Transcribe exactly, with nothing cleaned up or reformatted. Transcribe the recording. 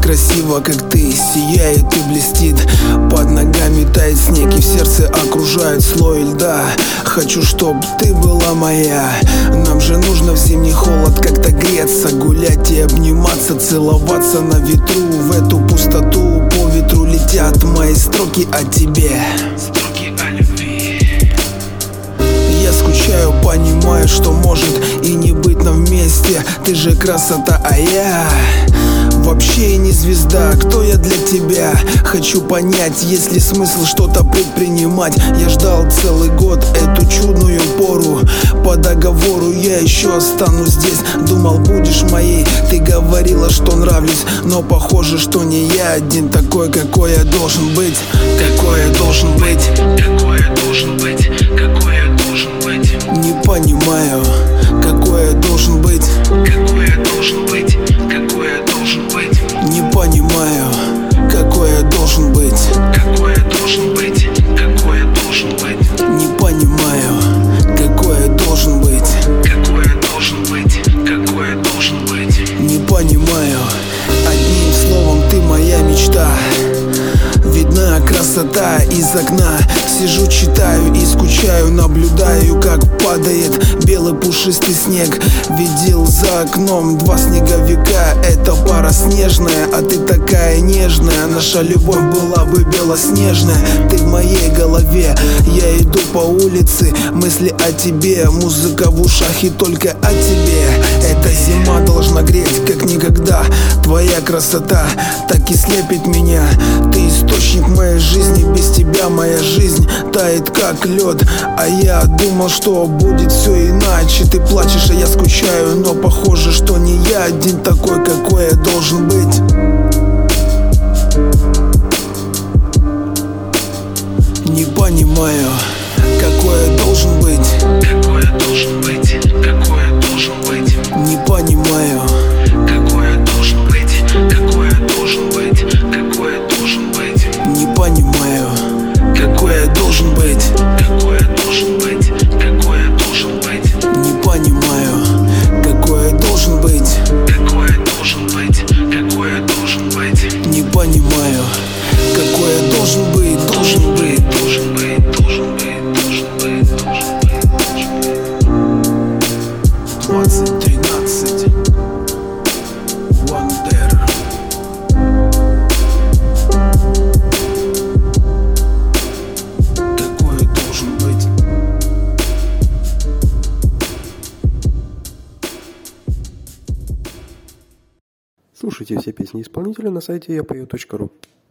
красиво, как ты, сияет и блестит. Под ногами тает снег и в сердце окружает слой льда. Хочу, чтоб ты была моя. Нам же нужно в зимний холод как-то греться, гулять и обниматься, целоваться на ветру. В эту пустоту по ветру летят мои строки о тебе, строки о любви. Я скучаю, понимаю, что может и не быть нам вместе. Ты же красота, а я вообще и не звезда. Кто я для тебя? Хочу понять, есть ли смысл что-то предпринимать. Я ждал целый год эту чудную пору. По договору я еще останусь здесь. Думал, будешь моей. Ты говорила, что нравлюсь, но похоже, что не я один такой, какой я должен быть. Какой я должен быть. Какой я должен быть. Какой я должен быть. Не понимаю, какой я должен быть. Какой я должен быть. Какой я должен быть. Не понимаю, какой я должен быть. Какой я должен быть. Какой я должен быть. Не понимаю, какой я должен быть. Какой я должен быть. Какой я должен быть. Не понимаю. Одним словом, ты моя мечта. Видна красота из окна. Сижу, читаю и скучаю, наблюдаю, как падает белый пушистый снег. Видел за окном два снеговика. Это пара снежная, а ты такая нежная. Наша любовь была бы белоснежная. Ты в моей голове. Я иду по улице, мысли о тебе, музыка в ушах и только о тебе. Эта зима должна греть, как никогда. Твоя красота так и слепит меня. Ты источник моей жизни, без тебя моя жизнь тает как лед. А я думал, что будет все иначе. Ты плачешь, а я скучаю, но похоже, что не я один такой, какой я должен быть. Не понимаю, какой я должен быть. Какой я должен быть. Какой я должен быть. Не понимаю, какой я должен быть. Какой я должен быть. Какой я должен быть. Не понимаю, какой я должен быть. Какой я должен быть. Какой я должен быть. Не понимаю, какой я должен быть. Какой я должен быть. Какой я должен быть. Не понимаю, какой я должен быть. Должен быть. Должен быть. Должен быть. Должен быть. Должен быть. Двадцать тринадцать. Wonder. Какой я должен быть. Слушайте все песни исполнителя на сайте я пою точка ру.